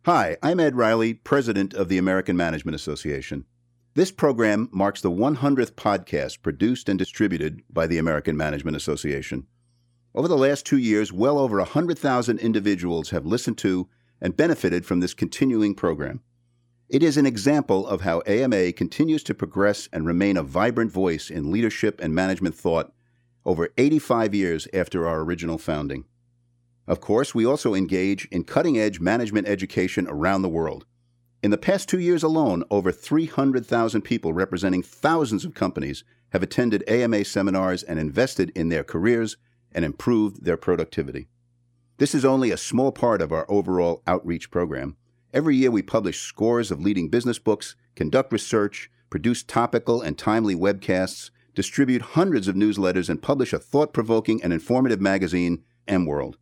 Hi, I'm Ed Riley, President of the American Management Association. This program marks the 100th podcast produced and distributed by the American Management Association. Over the last 2 years, well over 100,000 individuals have listened to and benefited from this continuing program. It is an example of how AMA continues to progress and remain a vibrant voice in leadership and management thought over 85 years after our original founding. Of course, we also engage in cutting-edge management education around the world. In the past 2 years alone, over 300,000 people representing thousands of companies have attended AMA seminars and invested in their careers and improved their productivity. This is only a small part of our overall outreach program. Every year we publish scores of leading business books, conduct research, produce topical and timely webcasts, distribute hundreds of newsletters, and publish a thought-provoking and informative magazine, M-World.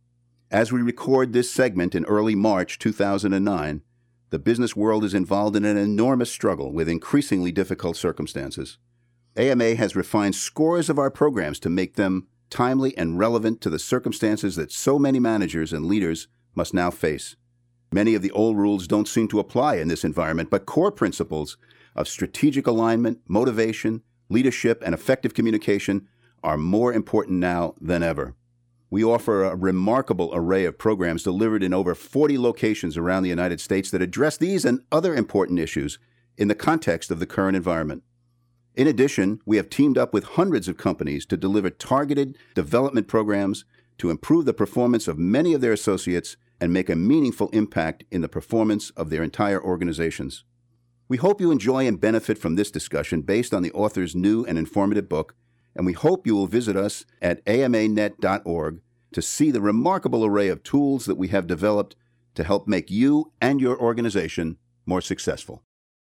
As we record this segment in early March 2009, the business world is involved in an enormous struggle with increasingly difficult circumstances. AMA has refined scores of our programs to make them timely and relevant to the circumstances that so many managers and leaders must now face. Many of the old rules don't seem to apply in this environment, but core principles of strategic alignment, motivation, leadership, and effective communication are more important now than ever. We offer a remarkable array of programs delivered in over 40 locations around the United States that address these and other important issues in the context of the current environment. In addition, we have teamed up with hundreds of companies to deliver targeted development programs to improve the performance of many of their associates and make a meaningful impact in the performance of their entire organizations. We hope you enjoy and benefit from this discussion based on the author's new and informative book, and we hope you will visit us at amanet.org to see the remarkable array of tools that we have developed to help make you and your organization more successful.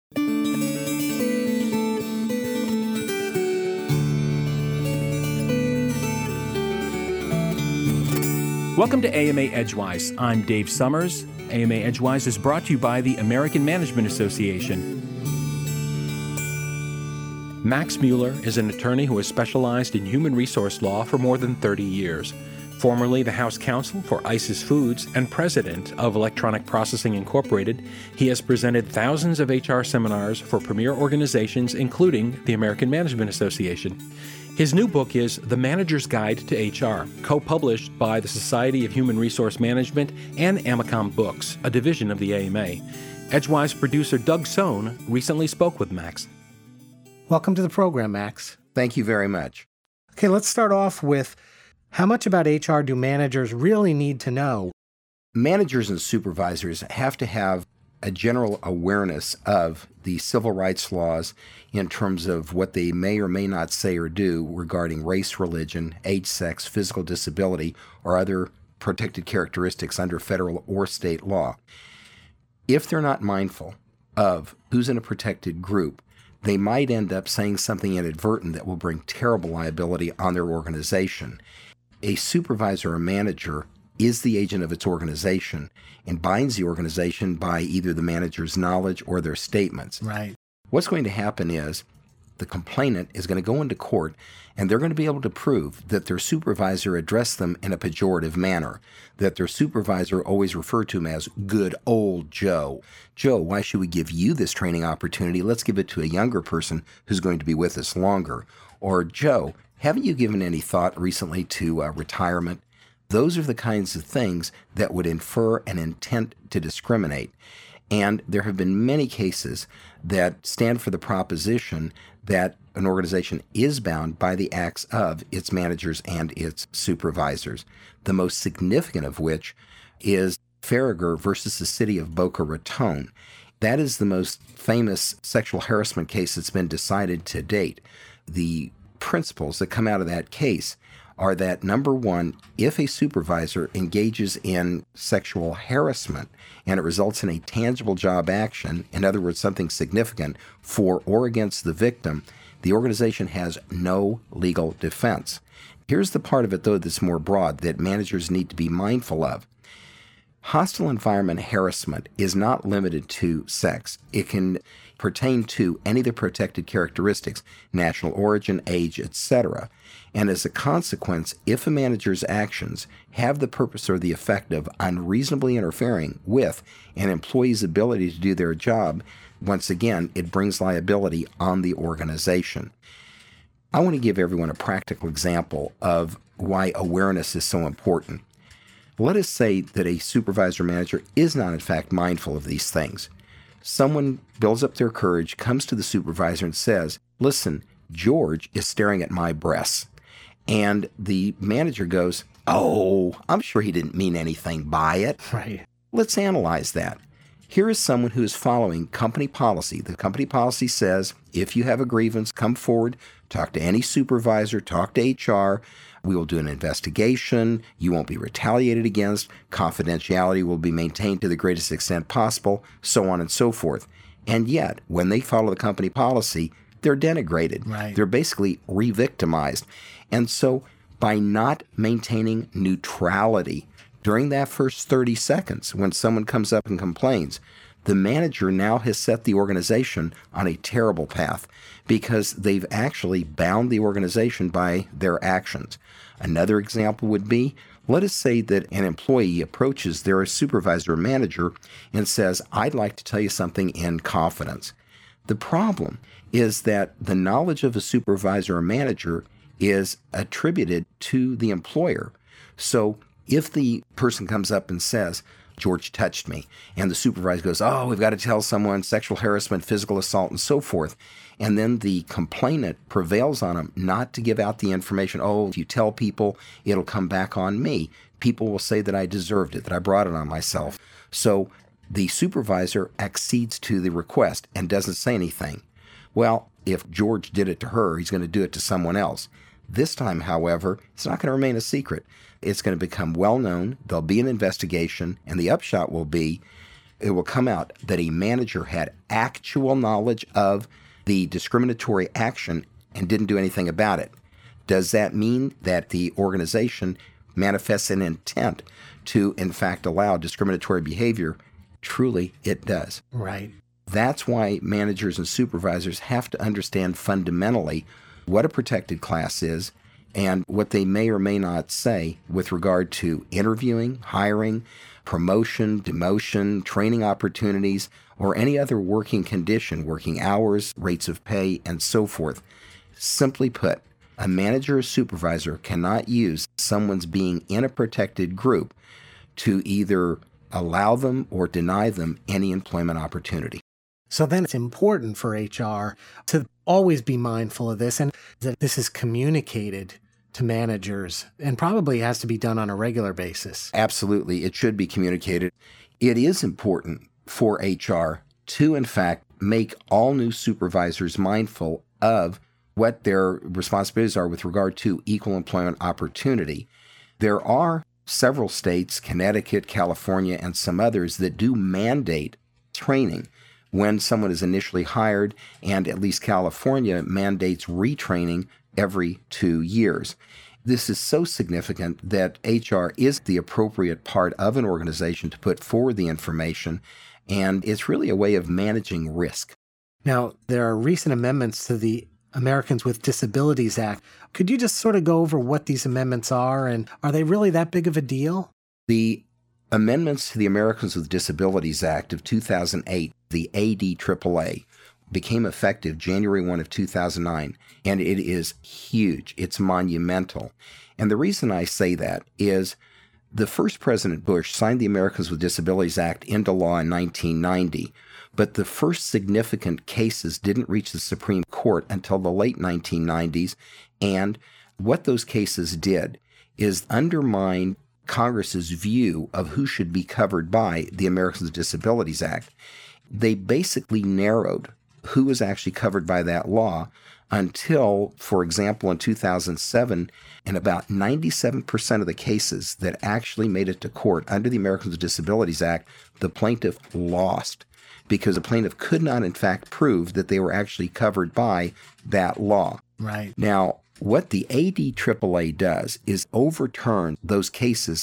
Welcome to AMA Edgewise. I'm Dave Summers. AMA Edgewise is brought to you by the American Management Association. Max Mueller is an attorney who has specialized in human resource law for more than 30 years. Formerly the House Counsel for ISIS Foods and president of Electronic Processing Incorporated, he has presented thousands of HR seminars for premier organizations, including the American Management Association. His new book is The Manager's Guide to HR, co-published by the Society of Human Resource Management and Amicom Books, a division of the AMA. Edgewise producer Doug Sohn recently spoke with Max. Welcome to the program, Max. Thank you very much. Okay, let's start off with how much about HR do managers really need to know? Managers and supervisors have to have a general awareness of the civil rights laws in terms of what they may or may not say or do regarding race, religion, age, sex, physical disability, or other protected characteristics under federal or state law. If they're not mindful of who's in a protected group, they might end up saying something inadvertent that will bring terrible liability on their organization. A supervisor or manager is the agent of its organization and binds the organization by either the manager's knowledge or their statements. Right. What's going to happen is the complainant is going to go into court and they're going to be able to prove that their supervisor addressed them in a pejorative manner, that their supervisor always referred to him as good old Joe. Joe, why should we give you this training opportunity? Let's give it to a younger person who's going to be with us longer. Or Joe, haven't you given any thought recently to retirement? Those are the kinds of things that would infer an intent to discriminate. And there have been many cases that stand for the proposition that an organization is bound by the acts of its managers and its supervisors, the most significant of which is Farragher versus the city of Boca Raton. That is the most famous sexual harassment case that's been decided to date. The principles that come out of that case are that, number one, if a supervisor engages in sexual harassment and it results in a tangible job action, in other words, something significant for or against the victim, the organization has no legal defense. Here's the part of it, though, that's more broad that managers need to be mindful of. Hostile environment harassment is not limited to sex. It can pertain to any of the protected characteristics, national origin, age, etc. And as a consequence, if a manager's actions have the purpose or the effect of unreasonably interfering with an employee's ability to do their job, once again, it brings liability on the organization. I want to give everyone a practical example of why awareness is so important. Let us say that a supervisor manager is not, in fact, mindful of these things. Someone builds up their courage, comes to the supervisor and says, "Listen, George is staring at my breasts." And the manager goes, "Oh, I'm sure he didn't mean anything by it." Right. Let's analyze that. Here is someone who is following company policy. The company policy says, if you have a grievance, come forward, talk to any supervisor, talk to HR. We will do an investigation. You won't be retaliated against. Confidentiality will be maintained to the greatest extent possible, so on and so forth. And yet, when they follow the company policy, they're denigrated. Right. They're basically re-victimized. And so by not maintaining neutrality during that first 30 seconds when someone comes up and complains, the manager now has set the organization on a terrible path because they've actually bound the organization by their actions. Another example would be, let us say that an employee approaches their supervisor or manager and says, "I'd like to tell you something in confidence." The problem is that the knowledge of a supervisor or manager is attributed to the employer. So if the person comes up and says, "George touched me," and the supervisor goes, "Oh, we've got to tell someone, sexual harassment, physical assault, and so forth," and then the complainant prevails on him not to give out the information, "Oh, if you tell people, it'll come back on me. People will say that I deserved it, that I brought it on myself." So the supervisor accedes to the request and doesn't say anything. Well, if George did it to her, he's going to do it to someone else. This time, however, it's not going to remain a secret. It's going to become well known. There'll be an investigation, and the upshot will be, it will come out that a manager had actual knowledge of the discriminatory action and didn't do anything about it. Does that mean that the organization manifests an intent to, in fact, allow discriminatory behavior? Truly, it does. Right. That's why managers and supervisors have to understand fundamentally what a protected class is and what they may or may not say with regard to interviewing, hiring, promotion, demotion, training opportunities, or any other working condition, working hours, rates of pay, and so forth. Simply put, a manager or supervisor cannot use someone's being in a protected group to either allow them or deny them any employment opportunity. So then it's important for HR to always be mindful of this and that this is communicated to managers and probably has to be done on a regular basis. Absolutely. It should be communicated. It is important for HR to, in fact, make all new supervisors mindful of what their responsibilities are with regard to equal employment opportunity. There are several states, Connecticut, California, and some others, that do mandate training when someone is initially hired, and at least California mandates retraining every 2 years. This is so significant that HR is the appropriate part of an organization to put forward the information, and it's really a way of managing risk. Now, there are recent amendments to the Americans with Disabilities Act. Could you just sort of go over what these amendments are, and are they really that big of a deal? The amendments to the Americans with Disabilities Act of 2008, the ADAAA, became effective January 1 of 2009, and it is huge. It's monumental. And the reason I say that is the first President Bush signed the Americans with Disabilities Act into law in 1990, but the first significant cases didn't reach the Supreme Court until the late 1990s, and what those cases did is undermine Congress's view of who should be covered by the Americans with Disabilities Act. They basically narrowed who was actually covered by that law until, for example, in 2007, in about 97% of the cases that actually made it to court under the Americans with Disabilities Act, the plaintiff lost because the plaintiff could not, in fact, prove that they were actually covered by that law. Right. Now, what the ADAAA does is overturn those cases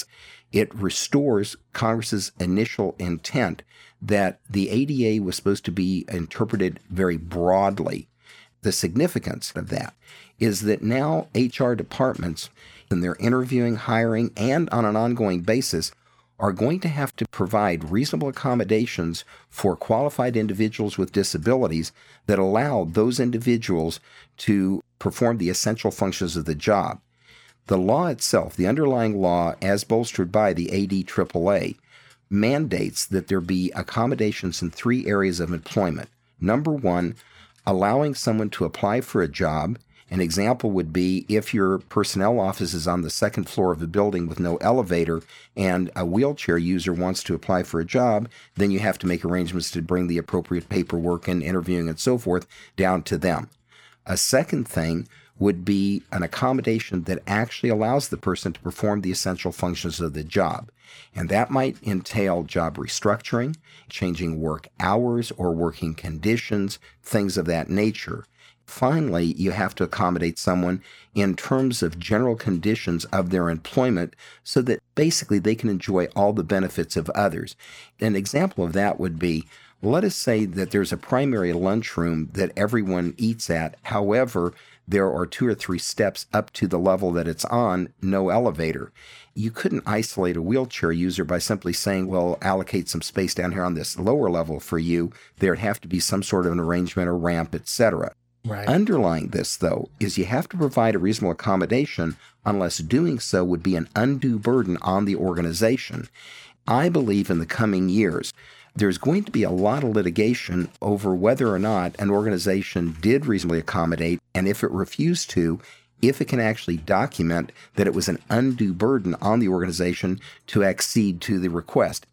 It restores Congress's initial intent that the ADA was supposed to be interpreted very broadly. The significance of that is that now HR departments, in their interviewing, hiring, and on an ongoing basis, are going to have to provide reasonable accommodations for qualified individuals with disabilities that allow those individuals to perform the essential functions of the job. The law itself, the underlying law as bolstered by the ADAAA, mandates that there be accommodations in 3 areas of employment. Number 1, allowing someone to apply for a job. An example would be if your personnel office is on the 2nd floor of a building with no elevator and a wheelchair user wants to apply for a job, then you have to make arrangements to bring the appropriate paperwork and interviewing and so forth down to them. A second thing would be an accommodation that actually allows the person to perform the essential functions of the job. And that might entail job restructuring, changing work hours or working conditions, things of that nature. Finally, you have to accommodate someone in terms of general conditions of their employment so that basically they can enjoy all the benefits of others. An example of that would be, let us say that there's a primary lunchroom that everyone eats at. However, there are 2 or 3 steps up to the level that it's on, no elevator. You couldn't isolate a wheelchair user by simply saying, well, allocate some space down here on this lower level for you. There'd have to be some sort of an arrangement or ramp, etc. Right. Underlying this, though, is you have to provide a reasonable accommodation unless doing so would be an undue burden on the organization. I believe in the coming years, there's going to be a lot of litigation over whether or not an organization did reasonably accommodate, and if it refused to, if it can actually document that it was an undue burden on the organization to accede to the request.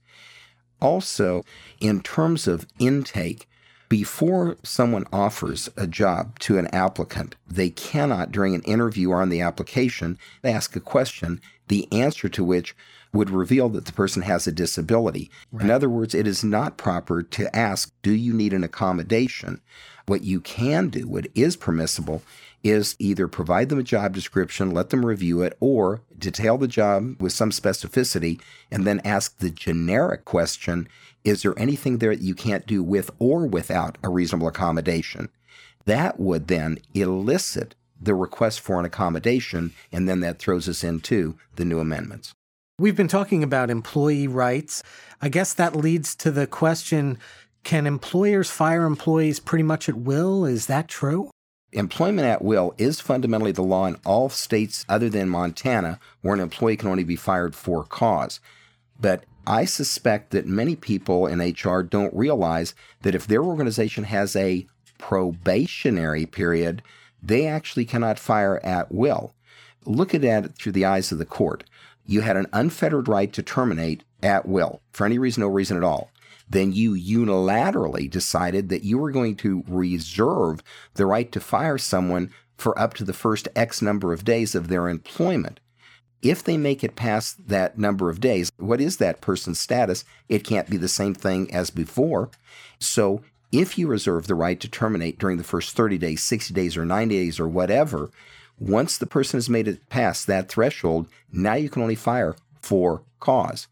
Also, in terms of intake, before someone offers a job to an applicant, they cannot, during an interview or on the application, ask a question, the answer to which would reveal that the person has a disability. Right. In other words, it is not proper to ask, do you need an accommodation? What you can do, what is permissible, is either provide them a job description, let them review it, or detail the job with some specificity, and then ask the generic question, is there anything there that you can't do with or without a reasonable accommodation? That would then elicit the request for an accommodation, and then that throws us into the new amendments. We've been talking about employee rights. I guess that leads to the question, can employers fire employees pretty much at will? Is that true? Employment at will is fundamentally the law in all states other than Montana, where an employee can only be fired for cause. But I suspect that many people in HR don't realize that if their organization has a probationary period, they actually cannot fire at will. Look at it through the eyes of the court. You had an unfettered right to terminate at will for any reason, no reason at all. Then you unilaterally decided that you were going to reserve the right to fire someone for up to the first X number of days of their employment. If they make it past that number of days, what is that person's status? It can't be the same thing as before. So if you reserve the right to terminate during the first 30 days, 60 days, or 90 days, or whatever, once the person has made it past that threshold, now you can only fire for cause.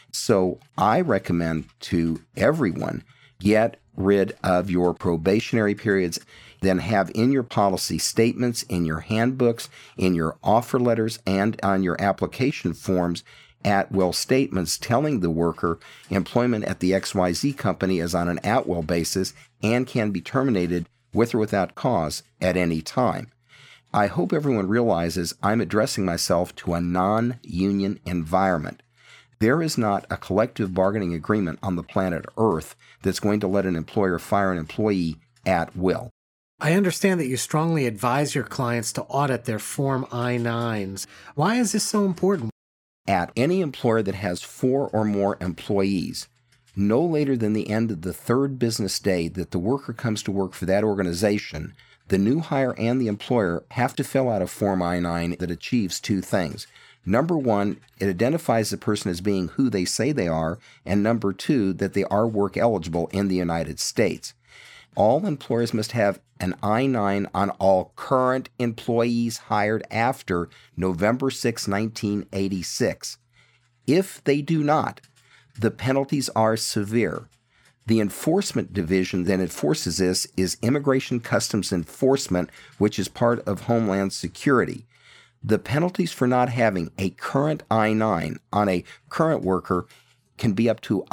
So I recommend to everyone, get rid of your probationary periods, then have in your policy statements, in your handbooks, in your offer letters, and on your application forms, at-will statements telling the worker employment at the XYZ company is on an at-will basis and can be terminated with or without cause at any time. I hope everyone realizes I'm addressing myself to a non-union environment. There is not a collective bargaining agreement on the planet Earth that's going to let an employer fire an employee at will. I understand that you strongly advise your clients to audit their Form I-9s. Why is this so important? At any employer that has 4 or more employees, no later than the end of the 3rd business day that the worker comes to work for that organization, the new hire and the employer have to fill out a Form I-9 that achieves 2 things. Number 1, it identifies the person as being who they say they are, and number 2, that they are work eligible in the United States. All employers must have an I-9 on all current employees hired after November 6, 1986. If they do not, the penalties are severe. The enforcement division that enforces this is Immigration Customs Enforcement, which is part of Homeland Security. The penalties for not having a current I-9 on a current worker can be up to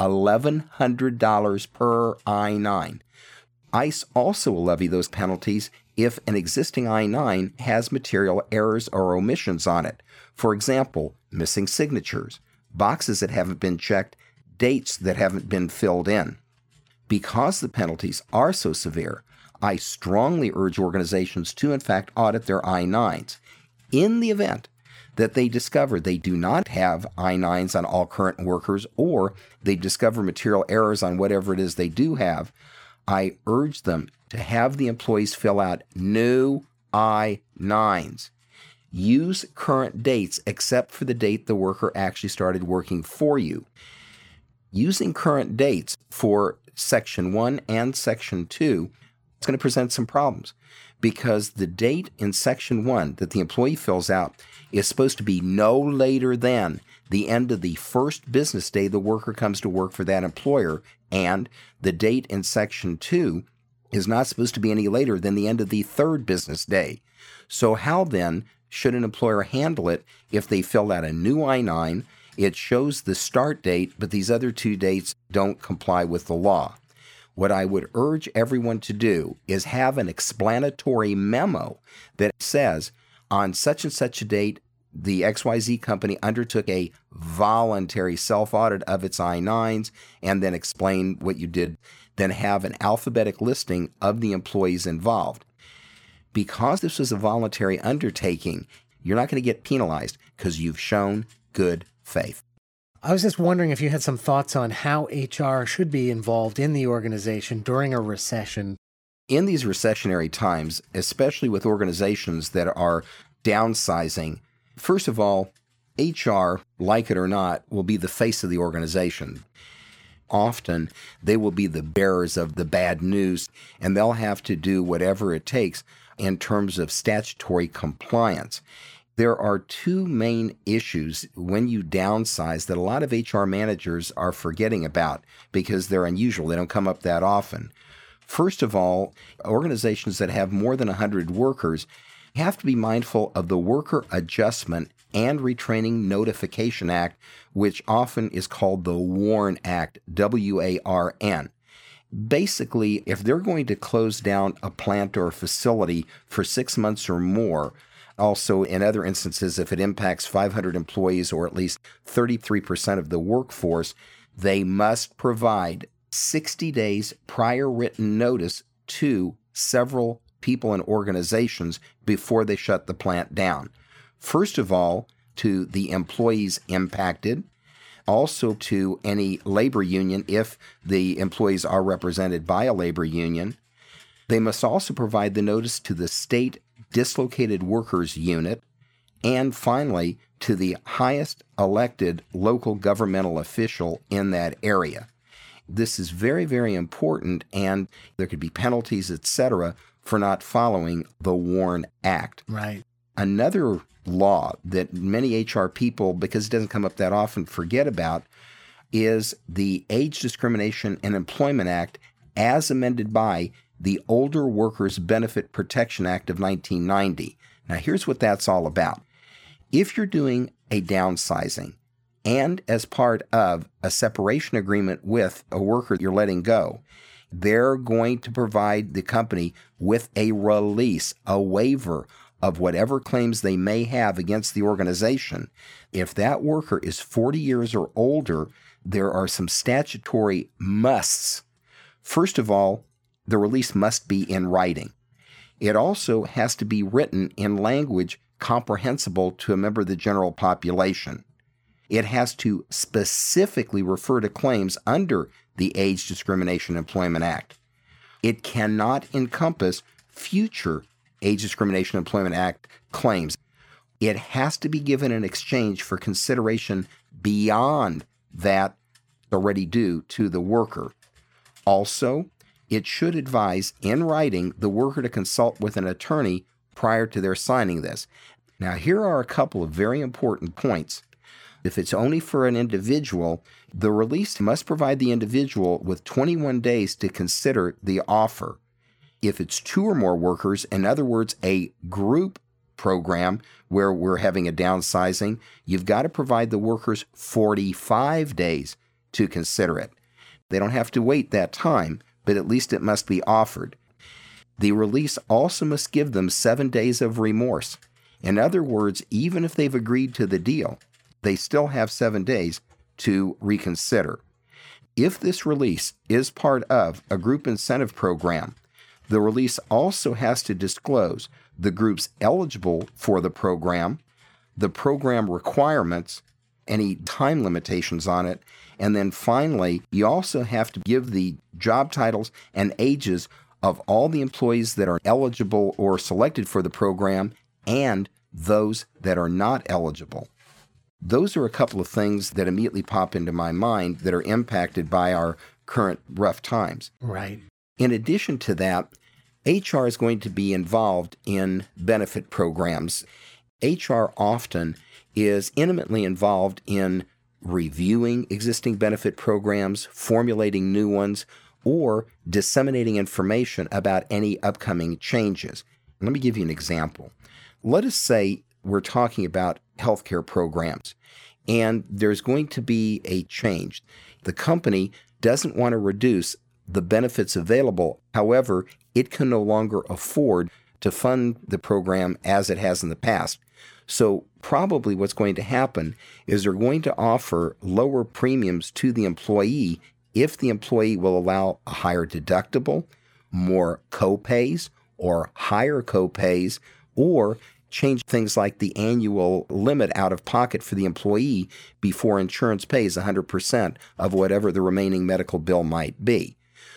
$1,100 per I-9. ICE also will levy those penalties if an existing I-9 has material errors or omissions on it. For example, missing signatures, boxes that haven't been checked, dates that haven't been filled in. Because the penalties are so severe, I strongly urge organizations to, in fact, audit their I-9s. In the event that they discover they do not have I-9s on all current workers, or they discover material errors on whatever it is they do have, I urge them to have the employees fill out new I-9s. Use current dates except for the date the worker actually started working for you. Using current dates for Section 1 and Section 2 is going to present some problems, because the date in Section 1 that the employee fills out is supposed to be no later than the end of the first business day the worker comes to work for that employer, and the date in Section 2 is not supposed to be any later than the end of the third business day. So how then should an employer handle it if they fill out a new I-9? It shows the start date, but these other two dates don't comply with the law. What I would urge everyone to do is have an explanatory memo that says, on such and such a date, the XYZ company undertook a voluntary self-audit of its I-9s, and then explain what you did. Then have an alphabetic listing of the employees involved. Because this was a voluntary undertaking, you're not going to get penalized because you've shown good faith. I was just wondering if you had some thoughts on how HR should be involved in the organization during a recession. In these recessionary times, especially with organizations that are downsizing, first of all, HR, like it or not, will be the face of the organization. Often, they will be the bearers of the bad news, and they'll have to do whatever it takes in terms of statutory compliance. There are two main issues when you downsize that a lot of HR managers are forgetting about because they're unusual. They don't come up that often. First of all, organizations that have more than 100 workers have to be mindful of the Worker Adjustment and Retraining Notification Act, which often is called the WARN Act, W-A-R-N. Basically, if they're going to close down a plant or a facility for 6 months or more, also, in other instances, if it impacts 500 employees or at least 33% of the workforce, they must provide 60 days prior written notice to several people and organizations before they shut the plant down. First of all, to the employees impacted, also to any labor union if the employees are represented by a labor union. They must also provide the notice to the state dislocated workers unit, and finally to the highest elected local governmental official in that area. This is very, very important, and there could be penalties, etc., for not following the WARN Act. Right. Another law that many HR people, because it doesn't come up that often, forget about is the Age Discrimination and Employment Act as amended by the Older Workers Benefit Protection Act of 1990. Now, here's what that's all about. If you're doing a downsizing and as part of a separation agreement with a worker you're letting go, they're going to provide the company with a release, a waiver of whatever claims they may have against the organization. If that worker is 40 years or older, there are some statutory musts. First of all, the release must be in writing. It also has to be written in language comprehensible to a member of the general population. It has to specifically refer to claims under the Age Discrimination Employment Act. It cannot encompass future Age Discrimination Employment Act claims. It has to be given in exchange for consideration beyond that already due to the worker. Also, it should advise in writing the worker to consult with an attorney prior to their signing this. Now, here are a couple of very important points. If it's only for an individual, the release must provide the individual with 21 days to consider the offer. If it's 2 or more workers, in other words, a group program where we're having a downsizing, you've got to provide the workers 45 days to consider it. They don't have to wait that time, but at least it must be offered. The release also must give them 7 days of remorse. In other words, even if they've agreed to the deal, they still have 7 days to reconsider. If this release is part of a group incentive program, the release also has to disclose the groups eligible for the program requirements, any time limitations on it, and then finally, you also have to give the job titles and ages of all the employees that are eligible or selected for the program and those that are not eligible. Those are a couple of things that immediately pop into my mind that are impacted by our current rough times. Right. In addition to that, HR is going to be involved in benefit programs. HR often is intimately involved in reviewing existing benefit programs, formulating new ones, or disseminating information about any upcoming changes. Let me give you an example. Let us say we're talking about healthcare programs, and there's going to be a change. The company doesn't want to reduce the benefits available. However, it can no longer afford to fund the program as it has in the past. So probably what's going to happen is they're going to offer lower premiums to the employee if the employee will allow a higher deductible, more co-pays, or higher co-pays, or change things like the annual limit out of pocket for the employee before insurance pays 100% of whatever the remaining medical bill might be.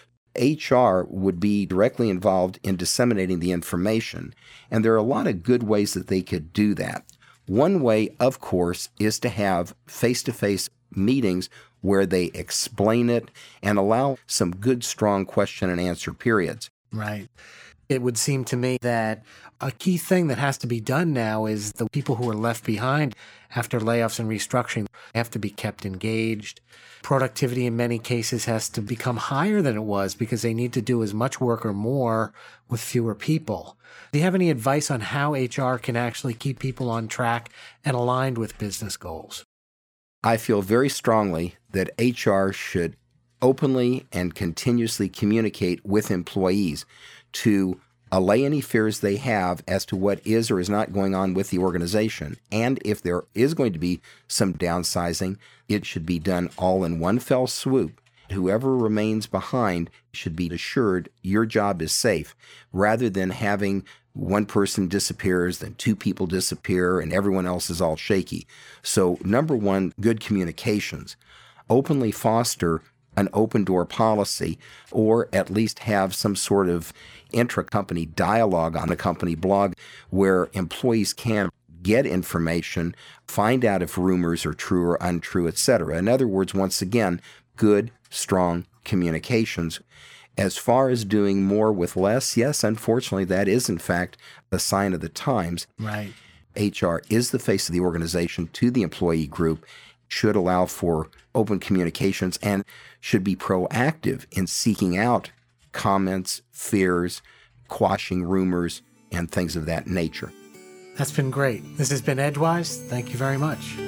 HR would be directly involved in disseminating the information, and there are a lot of good ways that they could do that. One way, of course, is to have face-to-face meetings where they explain it and allow some good, strong question and answer periods. Right. It would seem to me that a key thing that has to be done now is the people who are left behind after layoffs and restructuring have to be kept engaged. Productivity in many cases has to become higher than it was because they need to do as much work or more with fewer people. Do you have any advice on how HR can actually keep people on track and aligned with business goals? I feel very strongly that HR should openly and continuously communicate with employees to allay any fears they have as to what is or is not going on with the organization. And if there is going to be some downsizing, it should be done all in one fell swoop. Whoever remains behind should be assured your job is safe, rather than having one person disappears, then 2 people disappear, and everyone else is all shaky. So, number one, good communications. Openly foster an open door policy, or at least have some sort of intra-company dialogue on the company blog where employees can get information, find out if rumors are true or untrue, etc. In other words, once again, good, strong communications. As far as doing more with less, yes, unfortunately, that is in fact a sign of the times. Right. HR is the face of the organization to the employee group, should allow for open communications, and should be proactive in seeking out comments, fears, quashing rumors, and things of that nature. That's been great. This has been Edgewise. Thank you very much.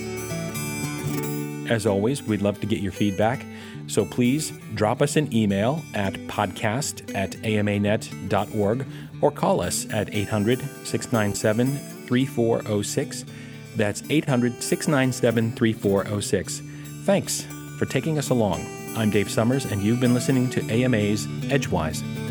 As always, we'd love to get your feedback, so please drop us an email at podcast@amanet.org or call us at 800-697-3406. That's 800-697-3406. Thanks for taking us along. I'm Dave Summers, and you've been listening to AMA's Edgewise.